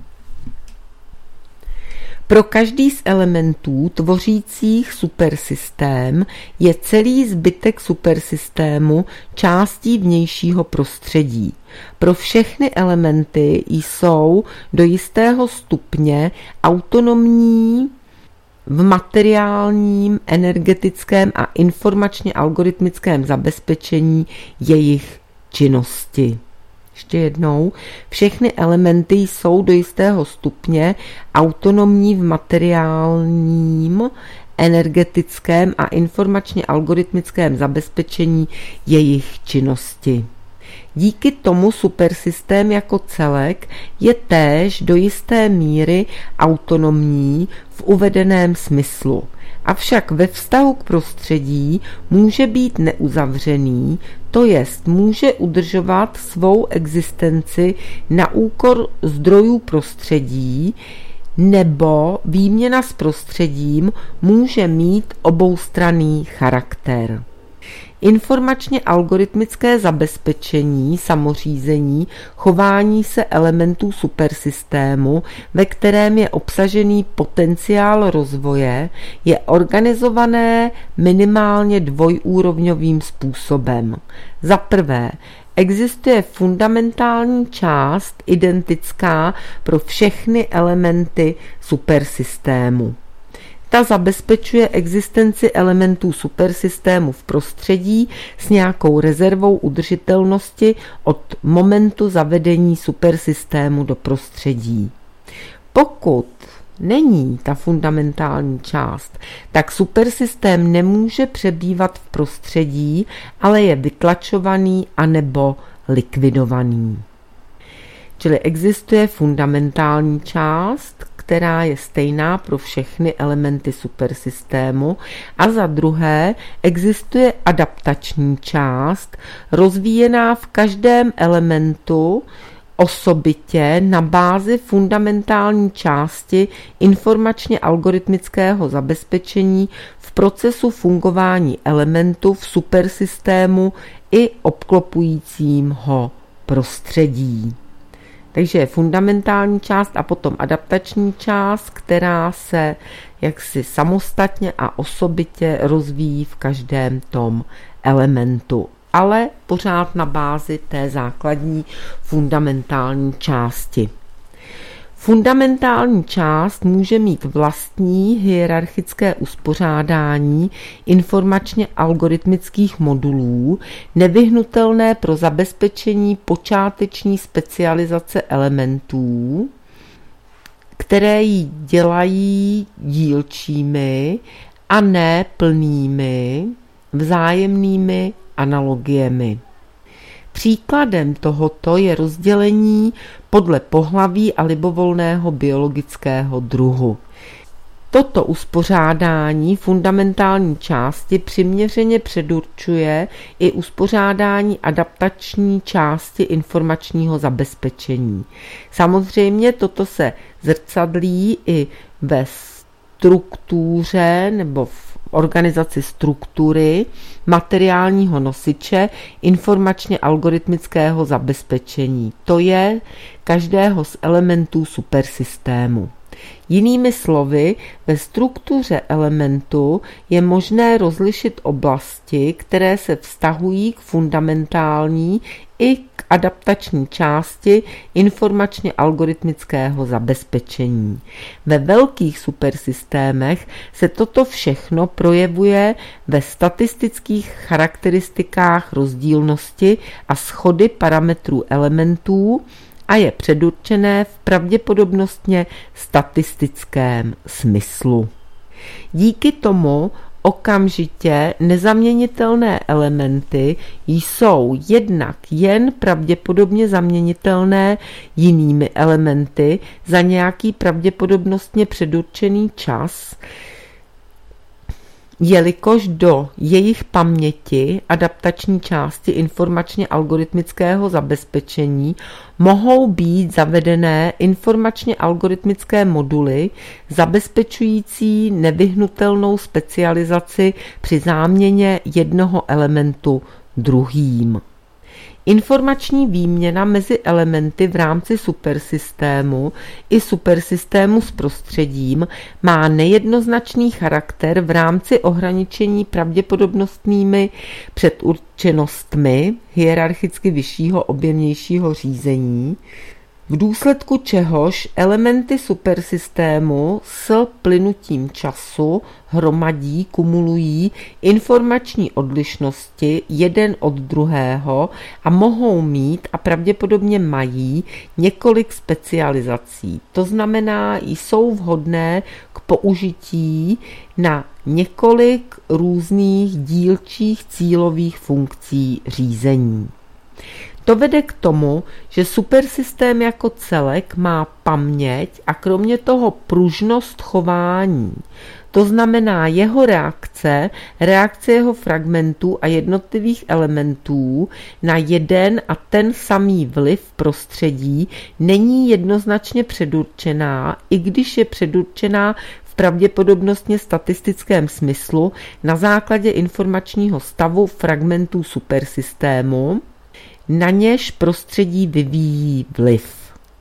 Pro každý z elementů tvořících supersystém je celý zbytek supersystému částí vnějšího prostředí. Pro všechny elementy jsou do jistého stupně autonomní v materiálním, energetickém a informačně algoritmickém zabezpečení jejich činnosti. Ještě jednou, všechny elementy jsou do jistého stupně autonomní v materiálním, energetickém a informačně algoritmickém zabezpečení jejich činnosti. Díky tomu supersystém jako celek je též do jisté míry autonomní v uvedeném smyslu. Avšak ve vztahu k prostředí může být neuzavřený, to jest může udržovat svou existenci na úkor zdrojů prostředí, nebo výměna s prostředím může mít oboustranný charakter. Informačně algoritmické zabezpečení, samořízení, chování se elementů supersystému, ve kterém je obsažený potenciál rozvoje, je organizované minimálně dvojúrovňovým způsobem. Za prvé, existuje fundamentální část identická pro všechny elementy supersystému. Ta zabezpečuje existenci elementů supersystému v prostředí s nějakou rezervou udržitelnosti od momentu zavedení supersystému do prostředí. Pokud není ta fundamentální část, tak supersystém nemůže přebývat v prostředí, ale je vytlačovaný anebo likvidovaný. Čili existuje fundamentální část, která je stejná pro všechny elementy supersystému, a za druhé existuje adaptační část, rozvíjená v každém elementu osobitě na bázi fundamentální části informačně algoritmického zabezpečení v procesu fungování elementu v supersystému i obklopujícím ho prostředí. Takže je fundamentální část a potom adaptační část, která se jaksi samostatně a osobitě rozvíjí v každém tom elementu, ale pořád na bázi té základní fundamentální části. Fundamentální část může mít vlastní hierarchické uspořádání informačně algoritmických modulů, nevyhnutelné pro zabezpečení počáteční specializace elementů, které ji dělají dílčími a ne plnými vzájemnými analogiemi. Příkladem tohoto je rozdělení podle pohlaví a libovolného biologického druhu. Toto uspořádání fundamentální části přiměřeně předurčuje i uspořádání adaptační části informačního zabezpečení. Samozřejmě toto se zrcadlí i ve struktuře nebo v organizaci struktury materiálního nosiče informačně algoritmického zabezpečení. To je každého z elementů supersystému. Jinými slovy, ve struktuře elementu je možné rozlišit oblasti, které se vztahují k fundamentální i k adaptační části informačně algoritmického zabezpečení. Ve velkých supersystémech se toto všechno projevuje ve statistických charakteristikách rozdílnosti a shody parametrů elementů a je předurčené v pravděpodobnostně statistickém smyslu. Díky tomu Okamžitě nezaměnitelné elementy jsou jednak jen pravděpodobně zaměnitelné jinými elementy za nějaký pravděpodobnostně předurčený čas, jelikož do jejich paměti, adaptační části informačně algoritmického zabezpečení, mohou být zavedené informačně algoritmické moduly zabezpečující nevyhnutelnou specializaci při záměně jednoho elementu druhým. Informační výměna mezi elementy v rámci supersystému i supersystému s prostředím má nejednoznačný charakter v rámci ohraničení pravděpodobnostnými předurčenostmi hierarchicky vyššího objemnějšího řízení, v důsledku čehož elementy supersystému s plynutím času hromadí, kumulují informační odlišnosti jeden od druhého a mohou mít a pravděpodobně mají několik specializací. To znamená, jsou vhodné k použití na několik různých dílčích cílových funkcí řízení. To vede k tomu, že supersystém jako celek má paměť a kromě toho pružnost chování. To znamená jeho reakce, reakce jeho fragmentů a jednotlivých elementů na jeden a ten samý vliv prostředí není jednoznačně předurčená, i když je předurčená v pravděpodobnostně statistickém smyslu na základě informačního stavu fragmentů supersystému, na něž prostředí vyvíjí vliv.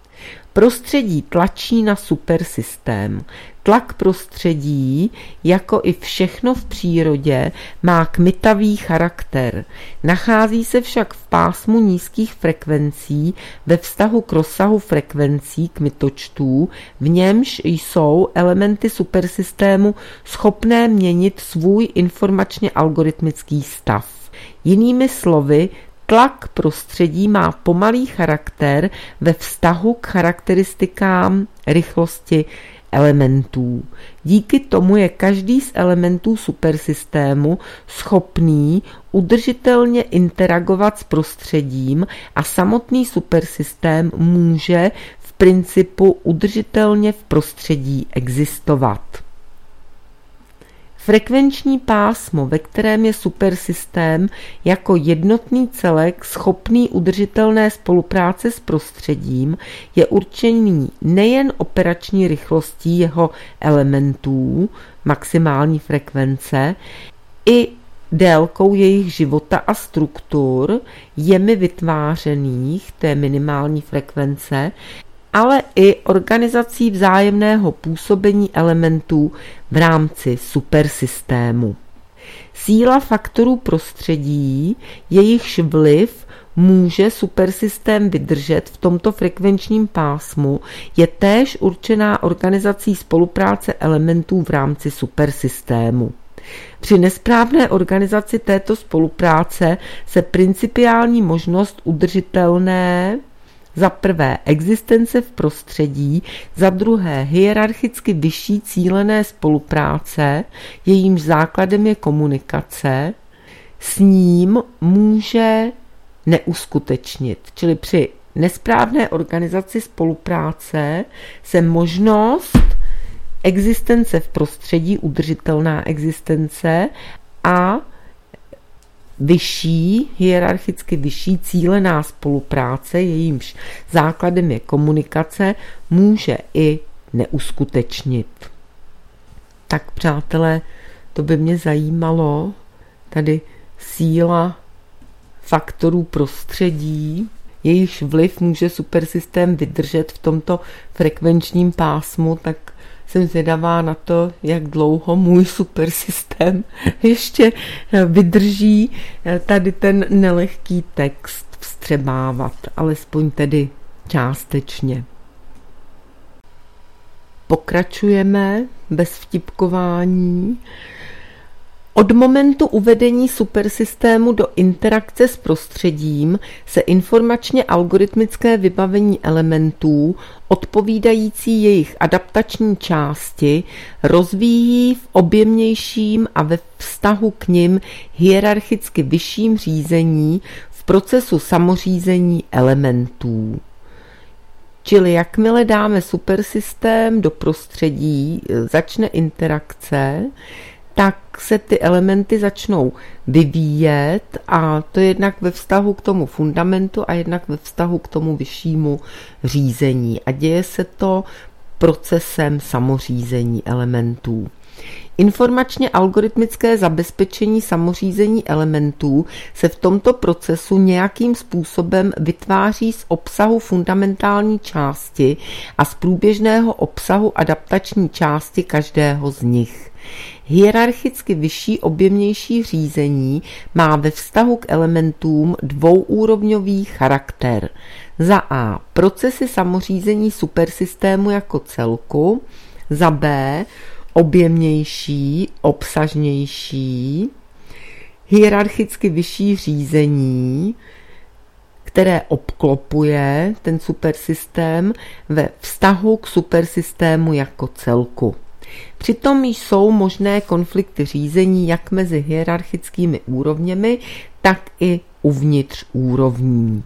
Prostředí tlačí na supersystém. Tlak prostředí, jako i všechno v přírodě, má kmitavý charakter. Nachází se však v pásmu nízkých frekvencí ve vztahu k rozsahu frekvencí kmitočtů, v němž jsou elementy supersystému schopné měnit svůj informačně algoritmický stav. Jinými slovy, tlak prostředí má pomalý charakter ve vztahu k charakteristikám rychlosti elementů. Díky tomu je každý z elementů supersystému schopný udržitelně interagovat s prostředím a samotný supersystém může v principu udržitelně v prostředí existovat. Frekvenční pásmo, ve kterém je supersystém jako jednotný celek schopný udržitelné spolupráce s prostředím, je určený nejen operační rychlostí jeho elementů, maximální frekvence, i délkou jejich života a struktur, jemi vytvářených, to je minimální frekvence, ale i organizací vzájemného působení elementů v rámci supersystému. Síla faktorů prostředí, jejichž vliv může supersystém vydržet v tomto frekvenčním pásmu, je též určená organizací spolupráce elementů v rámci supersystému. Při nesprávné organizaci této spolupráce se principiální možnost udržitelné za prvé existence v prostředí, za druhé hierarchicky vyšší cílené spolupráce, jejímž základem je komunikace, s ním může neuskutečnit. Čili při nesprávné organizaci spolupráce se možnost existence v prostředí, udržitelná existence a vyšší, hierarchicky vyšší cílená spolupráce, jejímž základem je komunikace, může i neuskutečnit. Tak přátelé, to by mě zajímalo, tady síla faktorů prostředí, jejichž vliv může supersystém vydržet v tomto frekvenčním pásmu, tak jsem zvědavá na to, jak dlouho můj supersystém ještě vydrží tady ten nelehký text vstřebávat, alespoň tedy částečně. Pokračujeme bez vtipkování. Od momentu uvedení supersystému do interakce s prostředím se informačně algoritmické vybavení elementů odpovídající jejich adaptační části rozvíjí v objemnějším a ve vztahu k nim hierarchicky vyšším řízení v procesu samořízení elementů. Čili jakmile dáme supersystém do prostředí, začne interakce, tak se ty elementy začnou vyvíjet a to jednak ve vztahu k tomu fundamentu a jednak ve vztahu k tomu vyššímu řízení. A děje se to procesem samořízení elementů. Informačně algoritmické zabezpečení samořízení elementů se v tomto procesu nějakým způsobem vytváří z obsahu fundamentální části a z průběžného obsahu adaptační části každého z nich. Hierarchicky vyšší objemnější řízení má ve vztahu k elementům dvouúrovňový charakter. Za A. Procesy samořízení supersystému jako celku, za B. Objemnější, obsažnější, hierarchicky vyšší řízení, které obklopuje ten supersystém ve vztahu k supersystému jako celku. Přitom jsou možné konflikty řízení jak mezi hierarchickými úrovněmi, tak i uvnitř úrovní.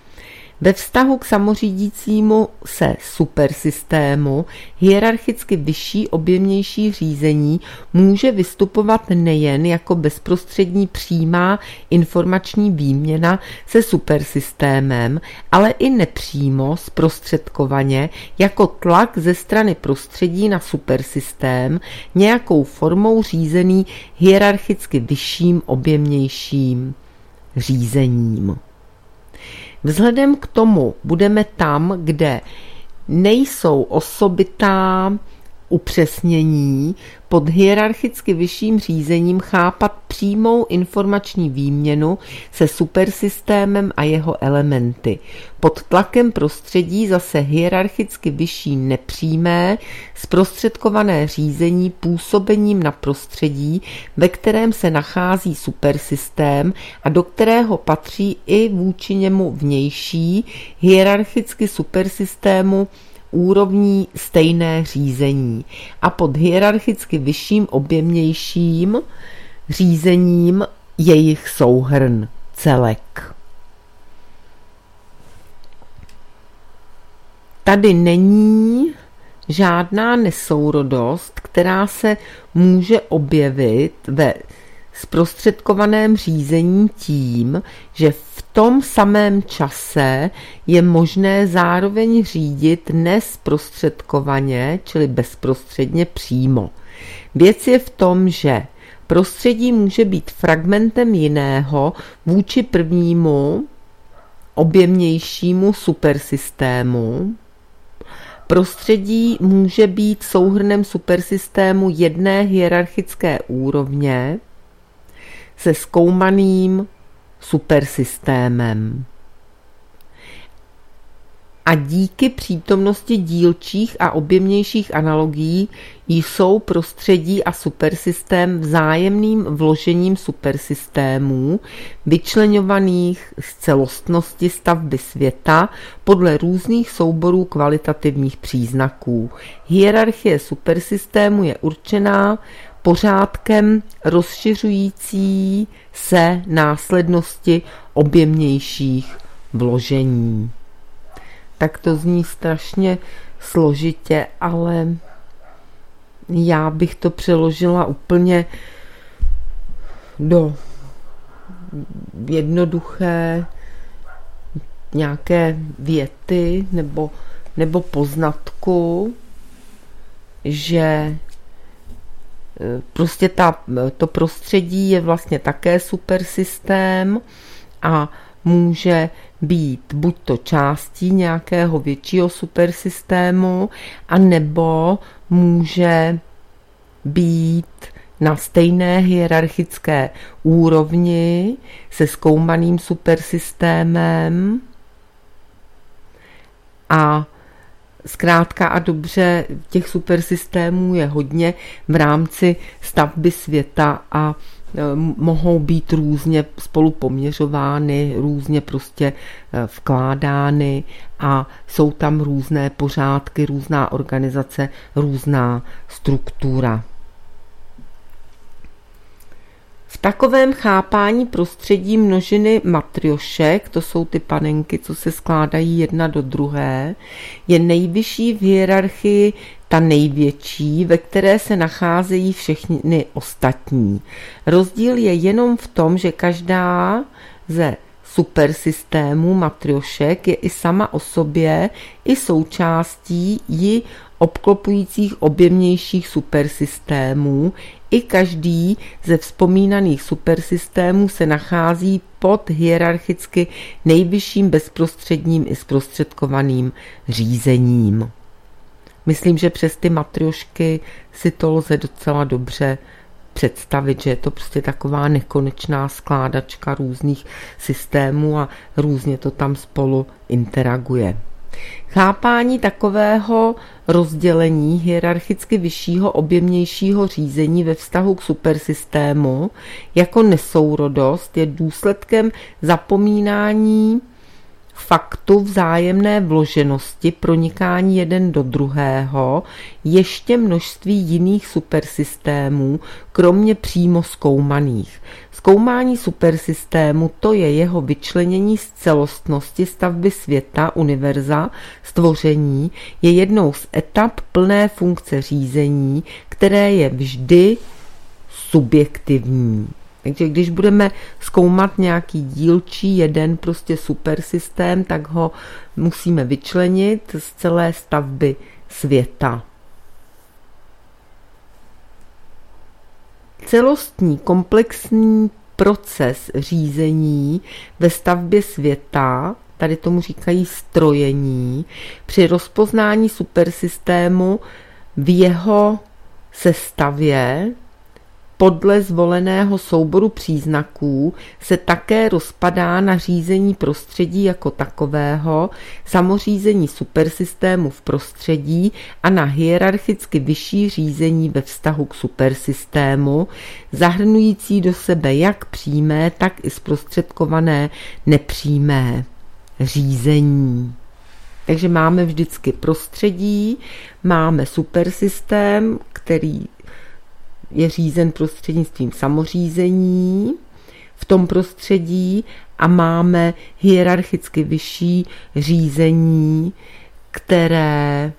Ve vztahu k samořídícímu se supersystému hierarchicky vyšší objemnější řízení může vystupovat nejen jako bezprostřední přímá informační výměna se supersystémem, ale i nepřímo zprostředkovaně jako tlak ze strany prostředí na supersystém nějakou formou řízený hierarchicky vyšším objemnějším řízením. Vzhledem k tomu budeme tam, kde nejsou osobitá upřesnění, pod hierarchicky vyšším řízením chápat přímou informační výměnu se supersystémem a jeho elementy. Pod tlakem prostředí zase hierarchicky vyšší nepřímé, zprostředkované řízení působením na prostředí, ve kterém se nachází supersystém a do kterého patří i vůči němu vnější, hierarchicky supersystému úrovní stejné řízení a pod hierarchicky vyšším objemnějším řízením jejich souhrn, celek. Tady není žádná nesourodost, která se může objevit ve zprostředkovaném řízení tím, že v tom samém čase je možné zároveň řídit nezprostředkovaně, čili bezprostředně přímo. Věc je v tom, že prostředí může být fragmentem jiného vůči prvnímu objemnějšímu supersystému. Prostředí může být souhrnem supersystému jedné hierarchické úrovně se zkoumaným supersystémem. A díky přítomnosti dílčích a objemnějších analogií jsou prostředí a supersystém vzájemným vložením supersystémů, vyčleňovaných z celostnosti stavby světa podle různých souborů kvalitativních příznaků. Hierarchie supersystému je určená pořádkem rozšiřující se následnosti objemnějších vložení. Tak to zní strašně složitě, ale já bych to přeložila úplně do jednoduché nějaké věty nebo, nebo poznatku, že prostě ta, to prostředí je vlastně také supersystém a může být buď to částí nějakého většího supersystému, anebo může být na stejné hierarchické úrovni se zkoumaným supersystémem a zkrátka a dobře těch supersystémů je hodně v rámci stavby světa a mohou být různě spolu poměřovány, různě prostě vkládány a jsou tam různé pořádky, různá organizace, různá struktura. V takovém chápání prostředí množiny matriošek, to jsou ty panenky, co se skládají jedna do druhé, je nejvyšší v hierarchii ta největší, ve které se nacházejí všechny ostatní. Rozdíl je jenom v tom, že každá ze supersystémů matriošek je i sama o sobě i součástí ji obklopujících objemnějších supersystémů. I každý ze vzpomínaných supersystémů se nachází pod hierarchicky nejvyšším bezprostředním i zprostředkovaným řízením. Myslím, že přes ty matriošky si to lze docela dobře představit, že je to prostě taková nekonečná skládačka různých systémů a různě to tam spolu interaguje. Chápání takového rozdělení hierarchicky vyššího objemnějšího řízení ve vztahu k supersystému jako nesourodost je důsledkem zapomínání faktu vzájemné vloženosti, pronikání jeden do druhého, ještě množství jiných supersystémů, kromě přímo zkoumaných. Zkoumání supersystému, to je jeho vyčlenění z celostnosti stavby světa, univerza, stvoření, je jednou z etap plné funkce řízení, které je vždy subjektivní. Takže když budeme zkoumat nějaký dílčí jeden prostě supersystém, tak ho musíme vyčlenit z celé stavby světa. Celostní komplexní proces řízení ve stavbě světa, tady tomu říkají strojení, při rozpoznání supersystému v jeho sestavě podle zvoleného souboru příznaků se také rozpadá na řízení prostředí jako takového, samořízení supersystému v prostředí a na hierarchicky vyšší řízení ve vztahu k supersystému, zahrnující do sebe jak přímé, tak i zprostředkované nepřímé řízení. Takže máme vždycky prostředí, máme supersystém, který je řízen prostřednictvím samořízení v tom prostředí a máme hierarchicky vyšší řízení, které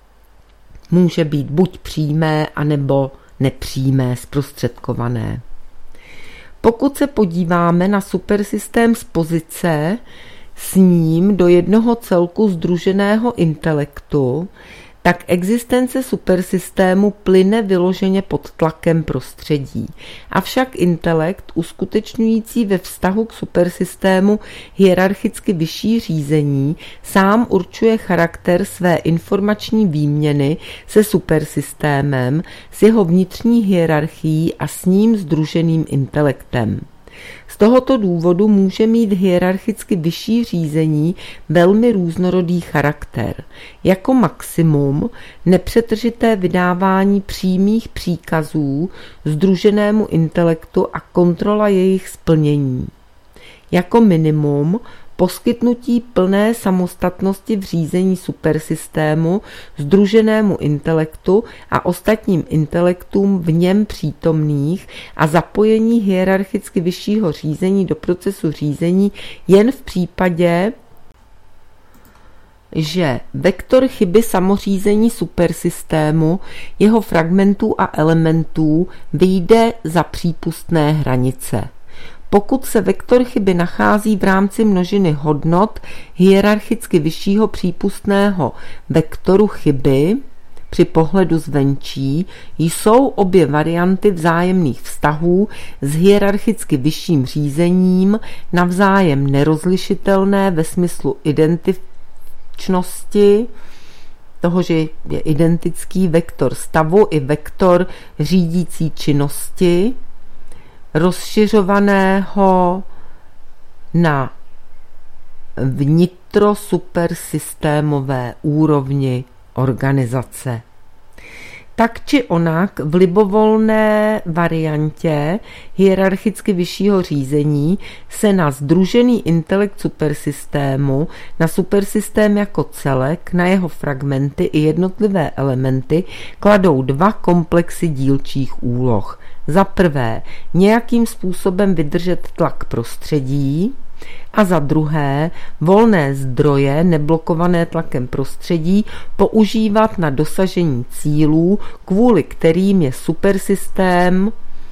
může být buď přímé, anebo nepřímé, zprostředkované. Pokud se podíváme na supersystém z pozice s ním do jednoho celku sdruženého intelektu, tak existence supersystému plyne vyloženě pod tlakem prostředí. Avšak intelekt, uskutečňující ve vztahu k supersystému hierarchicky vyšší řízení, sám určuje charakter své informační výměny se supersystémem, s jeho vnitřní hierarchií a s ním sdruženým intelektem. Z tohoto důvodu může mít hierarchicky vyšší řízení velmi různorodý charakter. Jako maximum nepřetržité vydávání přímých příkazů sdruženému intelektu a kontrola jejich splnění. Jako minimum poskytnutí plné samostatnosti v řízení supersystému sdruženému intelektu a ostatním intelektům v něm přítomných a zapojení hierarchicky vyššího řízení do procesu řízení jen v případě, že vektor chyby samořízení supersystému, jeho fragmentů a elementů vyjde za přípustné hranice. Pokud se vektor chyby nachází v rámci množiny hodnot hierarchicky vyššího přípustného vektoru chyby, při pohledu zvenčí jsou obě varianty vzájemných vztahů s hierarchicky vyšším řízením navzájem nerozlišitelné ve smyslu identičnosti, toho, že je identický vektor stavu i vektor řídící činnosti, rozšiřovaného na vnitrosupersystémové úrovni organizace. Tak či onak v libovolné variantě hierarchicky vyššího řízení se na sdružený intelekt supersystému, na supersystém jako celek, na jeho fragmenty i jednotlivé elementy kladou dva komplexy dílčích úloh. Za prvé, nějakým způsobem vydržet tlak prostředí, a za druhé volné zdroje neblokované tlakem prostředí používat na dosažení cílů, kvůli kterým je supersystém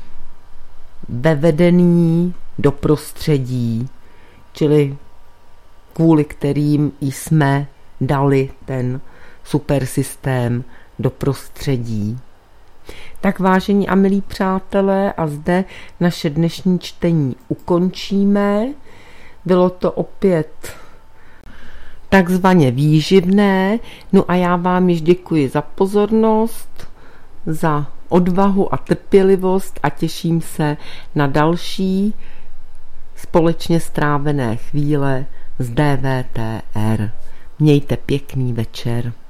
vevedený do prostředí, čili kvůli kterým jsme dali ten supersystém do prostředí. Tak vážení a milí přátelé, a zde naše dnešní čtení ukončíme. Bylo to opět takzvaně výživné, no a já vám již děkuji za pozornost, za odvahu a trpělivost a těším se na další společně strávené chvíle z D V T R. Mějte pěkný večer.